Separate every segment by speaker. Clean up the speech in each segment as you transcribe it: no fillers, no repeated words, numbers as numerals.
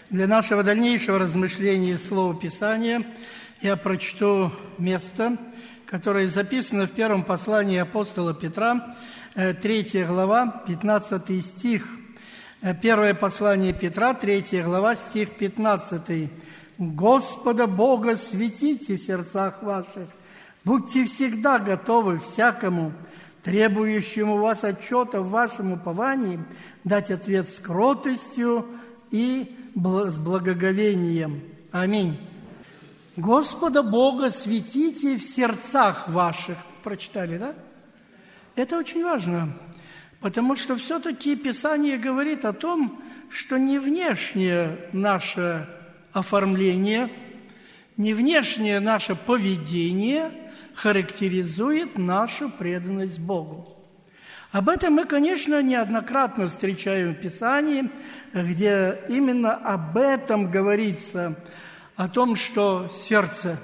Speaker 1: Для нашего дальнейшего размышления Слова Писания я прочту место, которое записано в первом послании апостола Петра, 3 глава, 15 стих. Первое послание Петра, 3 глава, стих 15. «Господа Бога светите в сердцах ваших, будьте всегда готовы всякому, требующему вас отчета в вашем уповании, дать ответ с кротостью и с благоговением». Аминь. «Господа Бога светите в сердцах ваших». Прочитали, да? Это очень важно, потому что все-таки Писание говорит о том, что не внешнее наше оформление, не внешнее наше поведение характеризует нашу преданность Богу. Об этом мы, конечно, неоднократно встречаем в Писании, где именно об этом говорится, о том, что сердце,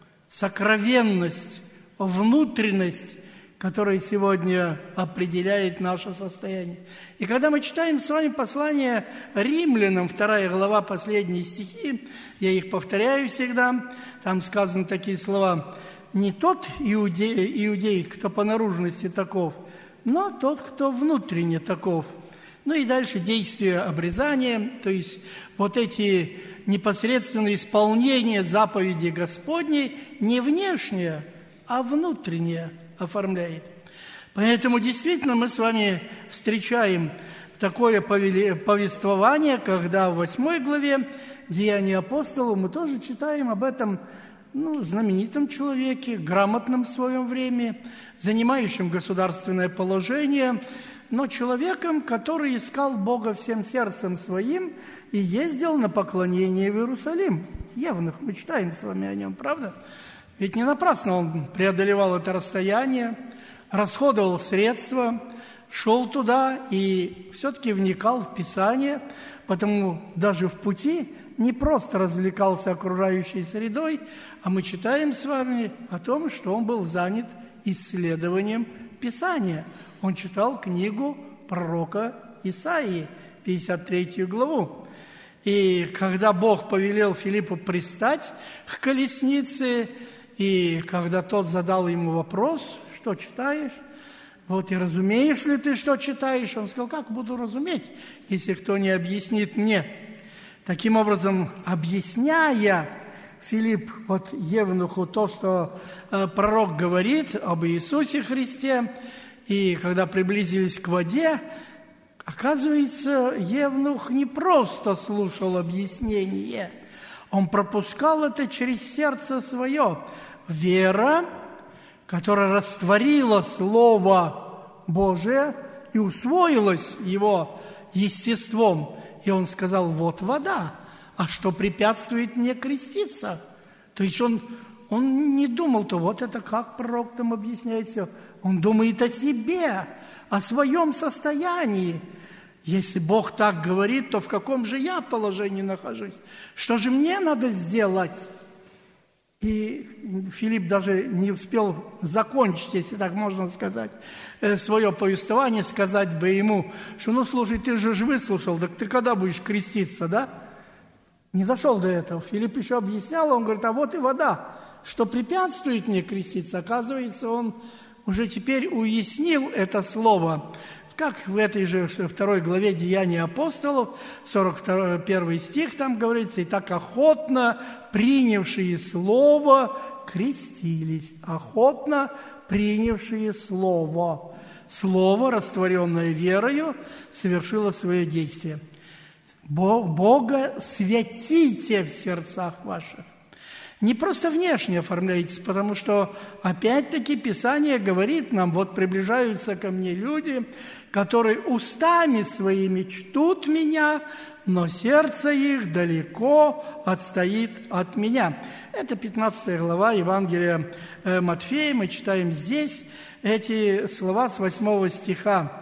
Speaker 1: сокровенность, внутренность, которая сегодня определяет наше состояние. И когда мы читаем с вами послание Римлянам, 2 глава, последние стихи, я их повторяю всегда, там сказаны такие слова: «Не тот иудей, кто по наружности таков, но тот, кто внутренне таков». Ну и дальше действие обрезания, то есть вот эти непосредственное исполнение заповеди Господней не внешнее, а внутреннее оформляет. Поэтому действительно мы с вами встречаем такое повествование, когда в 8 главе Деяний апостолов мы тоже читаем об этом знаменитом человеке, грамотном в своем времени, занимающем государственное положение, но человеком, который искал Бога всем сердцем своим и ездил на поклонение в Иерусалим. Евнух, мы читаем с вами о нем, правда? Ведь не напрасно он преодолевал это расстояние, расходовал средства, шел туда и все-таки вникал в Писание, потому даже в пути не просто развлекался окружающей средой, а мы читаем с вами о том, что он был занят исследованием Писания. Он читал книгу пророка Исаии, 53 главу. И когда Бог повелел Филиппу пристать к колеснице, и когда тот задал ему вопрос: что читаешь? Вот и разумеешь ли ты, что читаешь? Он сказал: как буду разуметь, если кто не объяснит мне? Таким образом, объясняя Филипп Евнуху то, что пророк говорит об Иисусе Христе, и когда приблизились к воде, оказывается, Евнух не просто слушал объяснение, он пропускал это через сердце свое. Вера, которая растворила Слово Божие и усвоилась его естеством. И он сказал: вот вода, а что препятствует мне креститься? То есть он не думал-то, вот это как пророк там объясняет все. Он думает о себе, о своем состоянии. Если Бог так говорит, то в каком же я положении нахожусь? Что же мне надо сделать? И Филипп даже не успел закончить, если так можно сказать, свое повествование, сказать бы ему, что, слушай, ты же выслушал, так ты когда будешь креститься, да? Не дошел до этого. Филипп еще объяснял, он говорит: а вот и вода, что препятствует мне креститься. Оказывается, он уже теперь уяснил это слово. Как в этой же 2 главе Деяний апостолов, 41 стих, там говорится: «И так охотно принявшие слово крестились». Охотно принявшие слово. Слово, растворенное верою, совершило свое действие. Бога святите в сердцах ваших. Не просто внешне оформляйтесь, потому что, опять-таки, Писание говорит нам: вот приближаются ко мне люди, которые устами своими чтут меня, но сердце их далеко отстоит от меня. Это 15 глава Евангелия Матфея. Мы читаем здесь эти слова с 8 стиха.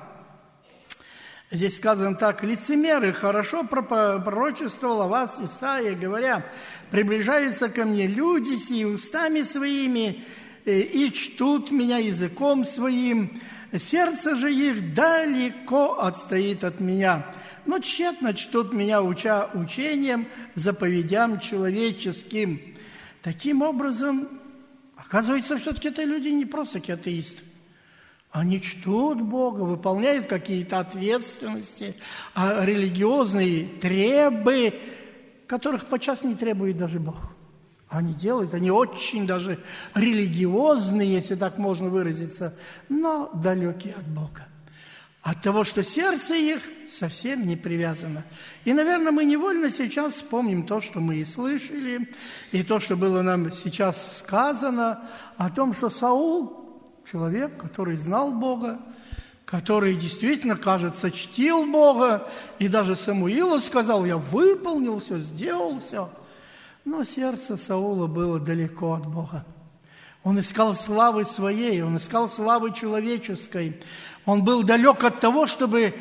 Speaker 1: Здесь сказано так: «Лицемеры, хорошо пророчествовал о вас Исаия, говоря: приближаются ко мне люди сии устами своими, и чтут меня языком своим, сердце же их далеко отстоит от меня. но тщетно чтут меня, уча учением, заповедям человеческим». Таким образом, оказывается, все-таки это люди не просто такие атеисты. Они чтут Бога, выполняют какие-то ответственности, религиозные требы, которых подчас не требует даже Бог. Они делают, они очень даже религиозные, если так можно выразиться, но далекие от Бога. От того, что сердце их совсем не привязано. И, наверное, мы невольно сейчас вспомним то, что мы и слышали, и то, что было нам сейчас сказано, о том, что Саул, человек, который знал Бога, который действительно, кажется, чтил Бога, и даже Самуилу сказал: «Я выполнил все, сделал все». Но сердце Саула было далеко от Бога. Он искал славы своей, он искал славы человеческой. Он был далек от того, чтобы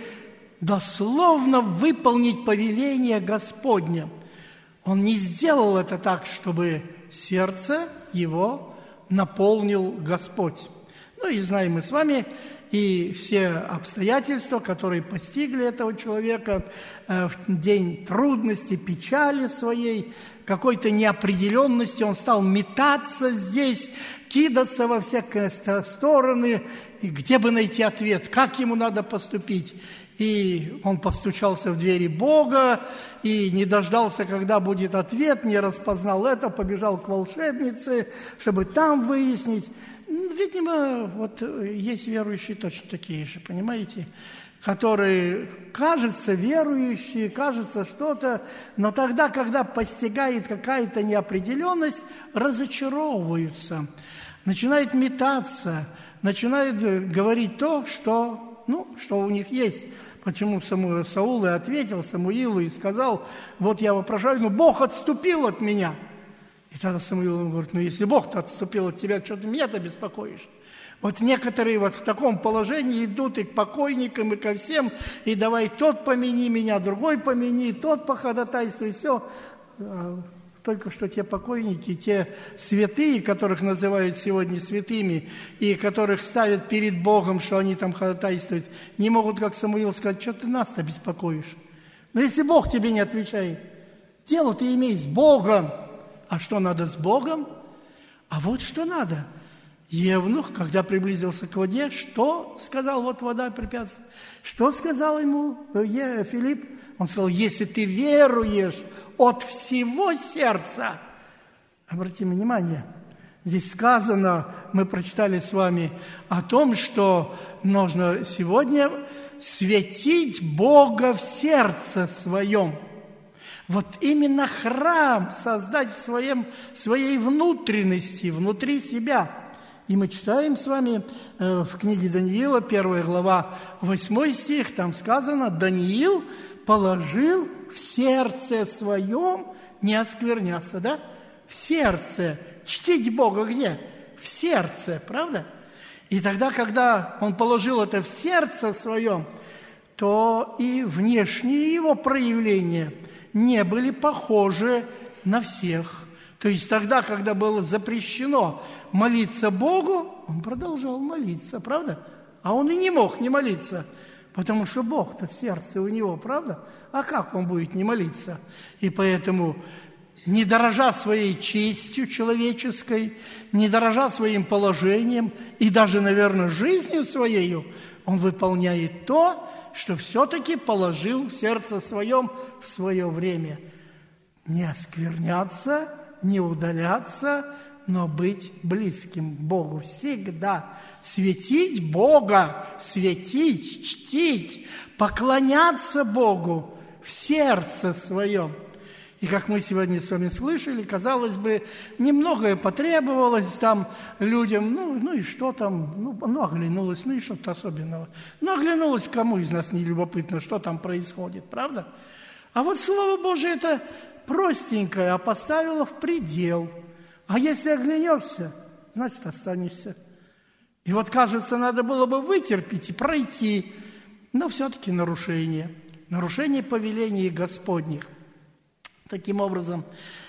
Speaker 1: дословно выполнить повеление Господне. Он не сделал это так, чтобы сердце его наполнил Господь. Ну и знаем мы с вами и все обстоятельства, которые постигли этого человека в день трудности, печали своей, какой-то неопределенности. Он стал метаться здесь, кидаться во всякие стороны, и где бы найти ответ, как ему надо поступить. И он постучался в двери Бога, и не дождался, когда будет ответ, не распознал это, побежал к волшебнице, чтобы там выяснить. Видимо, вот есть верующие точно такие же, понимаете, которые, кажется, верующие, кажется что-то, но тогда, когда постигает какая-то неопределенность, разочаровываются, начинают метаться, начинают говорить то, что у них есть. Почему Саул и ответил Самуилу и сказал: «Вот я вопрошаю, но Бог отступил от меня». И тогда Самуил говорит: если Бог-то отступил от тебя, что ты меня-то беспокоишь? Вот некоторые вот в таком положении идут и к покойникам, и ко всем, и давай тот помяни меня, другой помяни, тот походатайствуй, все. Только что те покойники, те святые, которых называют сегодня святыми, и которых ставят перед Богом, что они там ходатайствуют, не могут, как Самуил, сказать: что ты нас-то беспокоишь? Но если Бог тебе не отвечает, дело ты имей с Богом. А что надо с Богом? А вот что надо. Евнух, когда приблизился к воде, что сказал? Вот вода препятствует. Что сказал ему Филипп? Он сказал: если ты веруешь от всего сердца. Обратим внимание, здесь сказано, мы прочитали с вами о том, что нужно сегодня светить Бога в сердце своем. Вот именно храм создать в своей внутренности, внутри себя. И мы читаем с вами в книге Даниила, 1 глава, 8 стих, там сказано: Даниил положил в сердце своем не оскверняться, да? В сердце. Чтить Бога где? В сердце, правда? И тогда, когда он положил это в сердце своем, то и внешние его проявления не были похожи на всех. То есть тогда, когда было запрещено молиться Богу, он продолжал молиться, правда? А он и не мог не молиться, потому что Бог-то в сердце у него, правда? А как он будет не молиться? И поэтому, не дорожа своей честью человеческой, не дорожа своим положением и даже, наверное, жизнью своей, он выполняет то, что все-таки положил в сердце своем в свое время. Не оскверняться, не удаляться, но быть близким к Богу всегда. Светить Бога, светить, чтить, поклоняться Богу в сердце своем. И как мы сегодня с вами слышали, казалось бы, немногое потребовалось там людям, ну и что там, оглянулось, и что-то особенного. Оглянулось, кому из нас не любопытно, что там происходит, правда? А вот Слово Божие это простенькое, а поставило в предел. А если оглянешься, значит, останешься. И вот, кажется, надо было бы вытерпеть и пройти, но все-таки нарушение повелений Господних. Таким образом,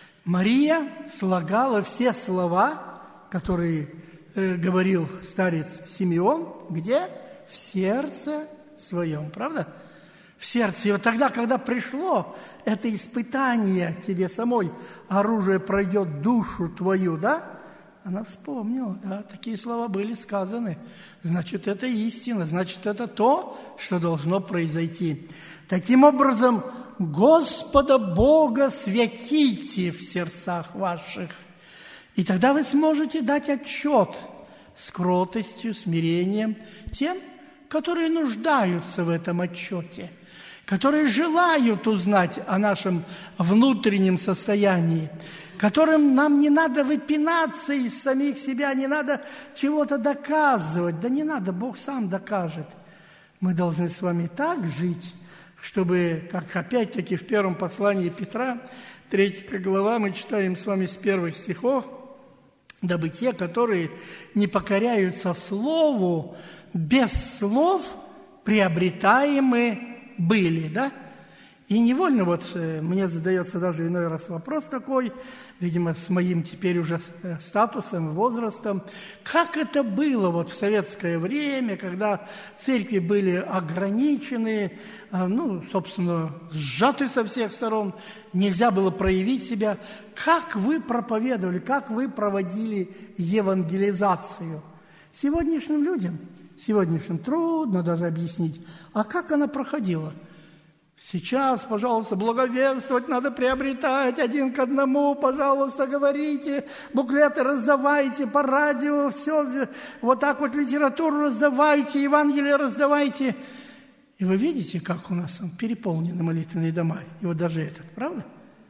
Speaker 1: Мария слагала все слова, которые говорил старец Симеон, где? В сердце своем, правда? в сердце. И вот тогда, когда пришло это испытание тебе самой, оружие пройдет душу твою, да? Она вспомнила, да, такие слова были сказаны. Значит, это истина, значит, это то, что должно произойти. Таким образом, Господа Бога святите в сердцах ваших. И тогда вы сможете дать отчет с кротостью, смирением тем, которые нуждаются в этом отчете, которые желают узнать о нашем внутреннем состоянии, которым нам не надо выпинаться из самих себя, не надо чего-то доказывать. Да не надо, Бог сам докажет. Мы должны с вами так жить, чтобы, как опять-таки в первом послании Петра, 3 глава, мы читаем с вами с первых стихов, дабы те, которые не покоряются слову, без слов приобретаемы были, да? И невольно вот мне задается даже иной раз вопрос такой, видимо, с моим теперь уже статусом, возрастом, как это было вот в советское время, когда церкви были ограничены, собственно, сжаты со всех сторон, нельзя было проявить себя. Как вы проповедовали, как вы проводили евангелизацию? Сегодняшним людям, сегодняшним трудно даже объяснить, а как она проходила? Сейчас, пожалуйста, благовествовать надо приобретать один к одному, пожалуйста, говорите, буклеты раздавайте по радио, все, вот так вот литературу раздавайте, Евангелие раздавайте. И вы видите, как у нас переполнены молитвенные дома, и вот даже этот, правда?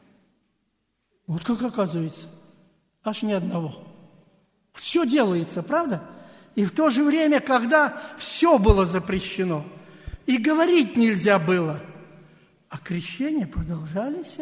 Speaker 1: Вот как оказывается, аж ни одного. Все делается, правда? И в то же время, когда все было запрещено, и говорить нельзя было, а крещения продолжались,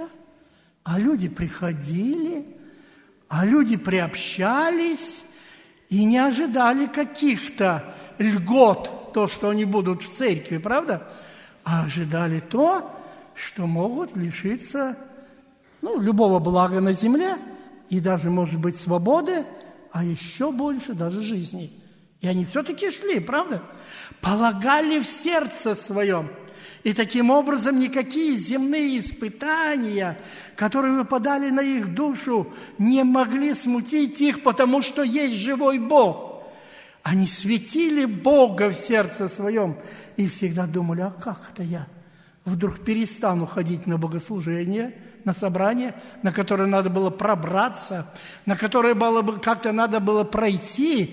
Speaker 1: а люди приходили, а люди приобщались и не ожидали каких-то льгот, то, что они будут в церкви, правда? А ожидали то, что могут лишиться любого блага на земле и даже, может быть, свободы, а еще больше даже жизни. И они все-таки шли, правда? Полагали в сердце своем. И таким образом никакие земные испытания, которые выпадали на их душу, не могли смутить их, потому что есть живой Бог. Они светили Бога в сердце своем и всегда думали, а как это я вдруг перестану ходить на богослужение, на собрание, на которое надо было пробраться, на которое как-то надо было пройти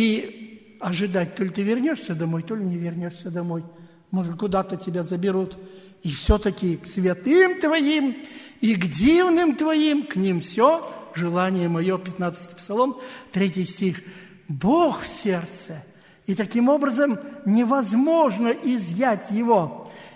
Speaker 1: и ожидать, то ли ты вернешься домой, то ли не вернешься домой. Может, куда-то тебя заберут. И все-таки к святым твоим и к дивным твоим, к ним все, желание мое, 15 Псалом, 3 стих. Бог в сердце. И таким образом невозможно изъять его.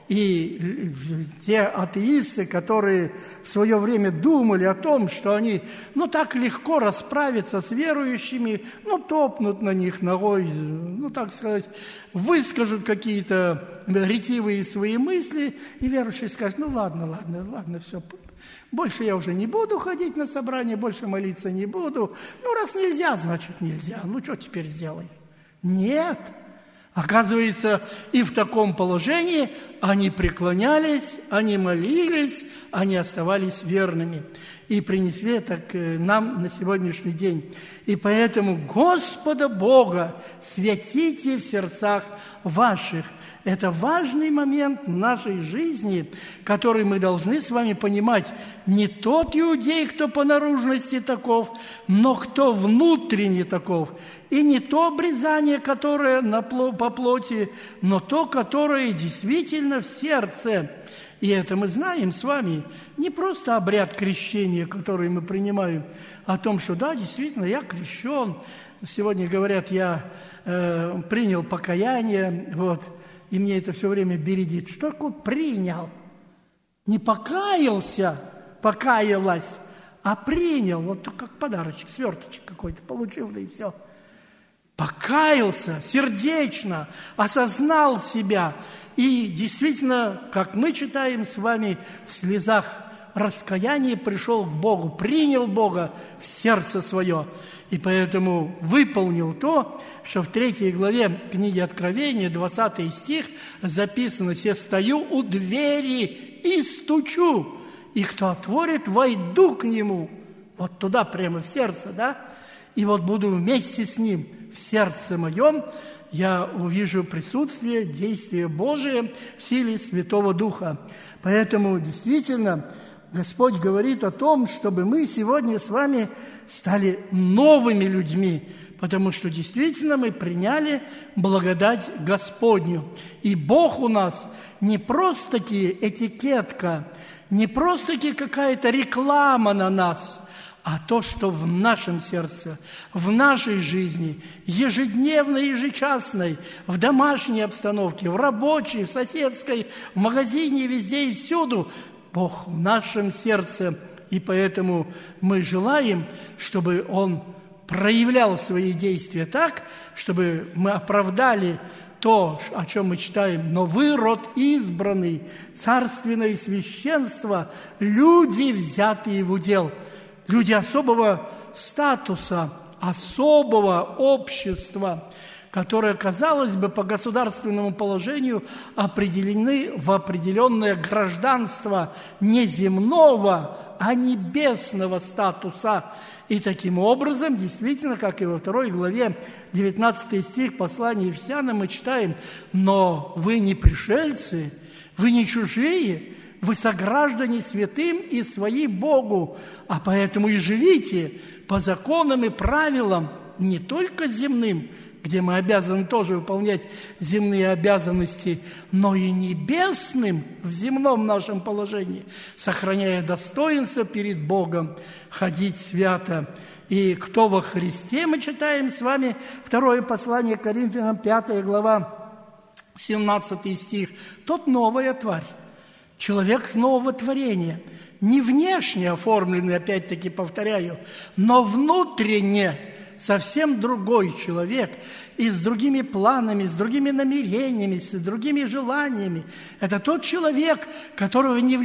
Speaker 1: И те атеисты, которые в свое время думали о том, что они, так легко расправиться с верующими, топнут на них ногой, так сказать, выскажут какие-то ретивые свои мысли, и верующий скажет, ладно, все, больше я уже не буду ходить на собрание, больше молиться не буду. Раз нельзя, значит нельзя. Что теперь сделаем? Нет. Оказывается, и в таком положении они преклонялись, они молились, они оставались верными. И принесли это к нам на сегодняшний день. И поэтому Господа Бога святите в сердцах ваших. Это важный момент в нашей жизни, который мы должны с вами понимать. Не тот иудей, кто по наружности таков, но кто внутренне таков. И не то обрезание, которое по плоти, но то, которое действительно в сердце. И это мы знаем с вами. Не просто обряд крещения, который мы принимаем, о том, что да, действительно, я крещен. Сегодня говорят, я принял покаяние, и мне это все время бередит. Что такое принял? Не покаялся, покаялась, а принял. Как подарочек, сверточек какой-то получил, да и все. Покаялся сердечно, осознал себя. И действительно, как мы читаем с вами, в слезах раскаянии пришел к Богу, принял Бога в сердце свое, и поэтому выполнил то, что в 3 главе книги Откровения, 20 стих, записано: «Се стою у двери и стучу, и кто отворит, войду к нему». Вот туда, прямо в сердце, да? И вот буду вместе с ним в сердце моем, я увижу присутствие, действие Божие в силе Святого Духа. Поэтому действительно Господь говорит о том, чтобы мы сегодня с вами стали новыми людьми, потому что действительно мы приняли благодать Господню. И Бог у нас не просто-таки этикетка, не просто-таки какая-то реклама на нас, а то, что в нашем сердце, в нашей жизни, ежедневной, ежечасной, в домашней обстановке, в рабочей, в соседской, в магазине, везде и всюду, Бог в нашем сердце. И поэтому мы желаем, чтобы Он проявлял свои действия так, чтобы мы оправдали то, о чем мы читаем: «Но вы, род избранный, царственное священство, люди, взятые в удел». Люди особого статуса, особого общества, которые, казалось бы, по государственному положению определены в определенное гражданство не земного, а небесного статуса. И таким образом, действительно, как и во 2 главе, 19 стих послания Ефесянам мы читаем: «Но вы не пришельцы, вы не чужие, вы сограждане святым и свои Богу, а поэтому и живите по законам и правилам не только земным, где мы обязаны тоже выполнять земные обязанности, но и небесным в земном нашем положении, сохраняя достоинство перед Богом, ходить свято». И кто во Христе, мы читаем с вами 2 послание к Коринфянам, 5 глава, 17 стих, тот новая тварь. Человек нового творения, не внешне оформленный, опять-таки повторяю, но внутренне совсем другой человек, и с другими планами, с другими намерениями, с другими желаниями. Это тот человек, которого не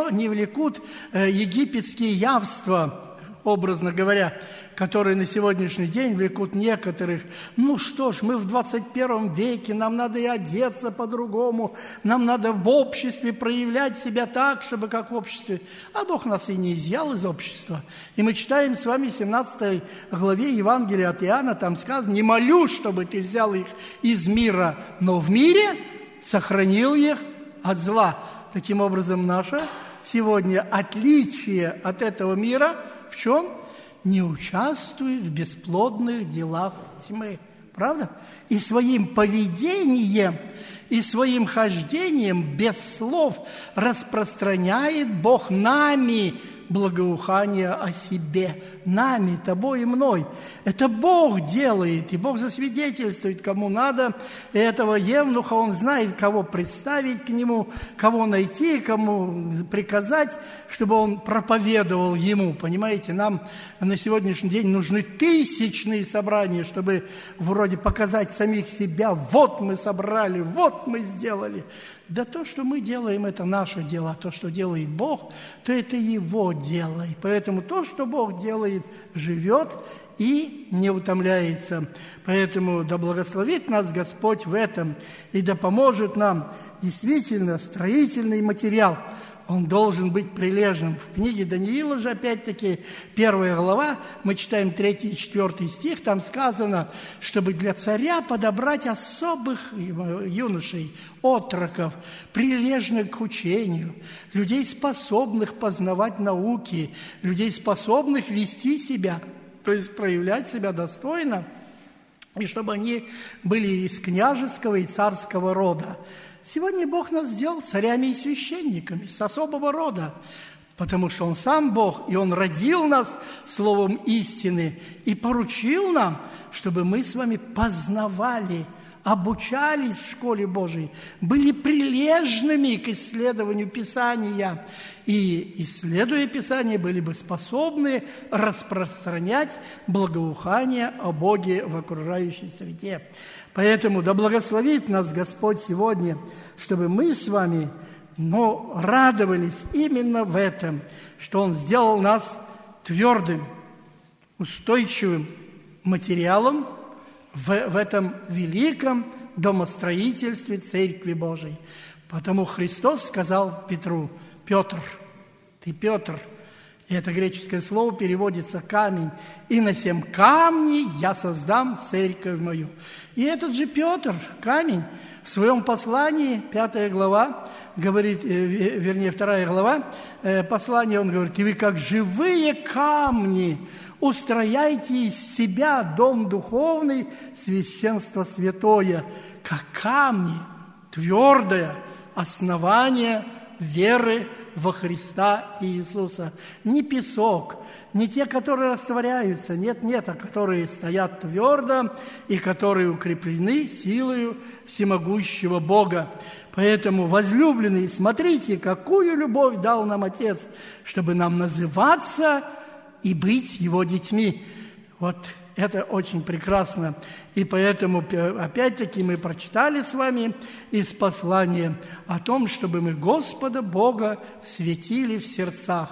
Speaker 1: влекут египетские явства, образно говоря, которые на сегодняшний день влекут некоторых. Ну что ж, мы в 21 веке, нам надо и одеться по-другому, нам надо в обществе проявлять себя так, чтобы как в обществе. А Бог нас и не изъял из общества. И мы читаем с вами в 17 главе Евангелия от Иоанна, там сказано: «Не молю, чтобы ты взял их из мира, но в мире сохранил их от зла». Таким образом, наше сегодня отличие от этого мира в чем? Не участвует в бесплодных делах тьмы. Правда? И своим поведением, и своим хождением без слов распространяет Бог нами благоухание о себе. Нами, тобой и мной. Это Бог делает, и Бог засвидетельствует, кому надо. И этого евнуха, он знает, кого представить к нему, кого найти, кому приказать, чтобы он проповедовал ему. Понимаете, нам на сегодняшний день нужны тысячные собрания, чтобы вроде показать самих себя. Вот мы собрали, вот мы сделали. Да то, что мы делаем, это наше дело, а то, что делает Бог, то это Его дело. И поэтому то, что Бог делает, живет и не утомляется. Поэтому да благословит нас Господь в этом, и да поможет нам действительно строительный материал. Он должен быть прилежным. В книге Даниила же, опять-таки, 1 глава, мы читаем 3 и 4 стих, там сказано, чтобы для царя подобрать особых юношей, отроков, прилежных к учению, людей, способных познавать науки, людей, способных вести себя, то есть проявлять себя достойно, и чтобы они были из княжеского и царского рода. Сегодня Бог нас сделал царями и священниками с особого рода, потому что Он сам Бог, и Он родил нас словом истины и поручил нам, чтобы мы с вами познавали, обучались в школе Божией, были прилежными к исследованию Писания и, исследуя Писание, были бы способны распространять благоухание о Боге в окружающей среде. Поэтому да благословит нас Господь сегодня, чтобы мы с вами но радовались именно в этом, что Он сделал нас твердым, устойчивым материалом в этом великом домостроительстве Церкви Божией. Потому Христос сказал Петру: «Петр, ты Петр». И это греческое слово переводится «камень». «И на сем камне я создам церковь мою». И этот же Петр, камень, в своем послании, 5 глава, говорит, вернее, 2 глава послания, он говорит: «И вы, как живые камни, устрояйте из себя дом духовный, священство святое, как камни, твердое основание веры во Христа Иисуса». Не песок, не те, которые растворяются, нет, а которые стоят твердо и которые укреплены силою всемогущего Бога. Поэтому, возлюбленные, смотрите, какую любовь дал нам Отец, чтобы нам называться и быть Его детьми. Вот это очень прекрасно. И поэтому, опять-таки, мы прочитали с вами из послания о том, чтобы мы Господа Бога светили в сердцах,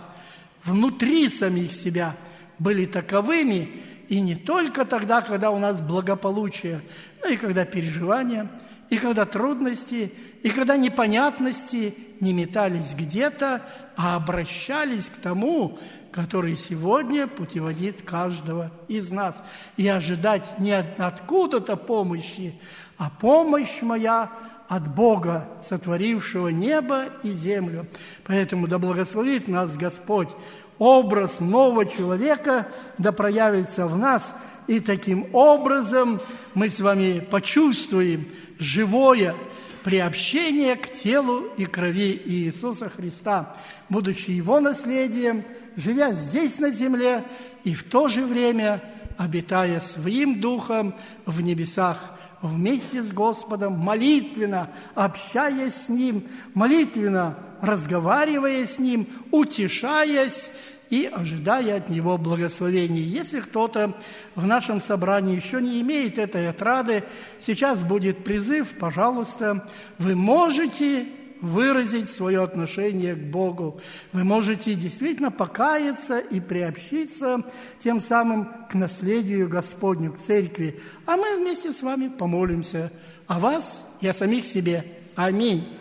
Speaker 1: внутри самих себя, были таковыми, и не только тогда, когда у нас благополучие, но и когда переживания, и когда трудности, и когда непонятности не метались где-то, а обращались к тому, который сегодня путеводит каждого из нас. И ожидать не откуда-то помощи, а помощь моя от Бога, сотворившего небо и землю. Поэтому да благословит нас Господь. Образ нового человека да проявится в нас, и таким образом мы с вами почувствуем живое приобщение к телу и крови Иисуса Христа, будучи Его наследием, живя здесь на земле и в то же время обитая своим Духом в небесах, вместе с Господом, молитвенно общаясь с Ним, молитвенно разговаривая с Ним, утешаясь и ожидая от Него благословений. Если кто-то в нашем собрании еще не имеет этой отрады, сейчас будет призыв, пожалуйста, вы можете выразить свое отношение к Богу. Вы можете действительно покаяться и приобщиться тем самым к наследию Господню, к церкви. А мы вместе с вами помолимся о вас и о самих себе. Аминь.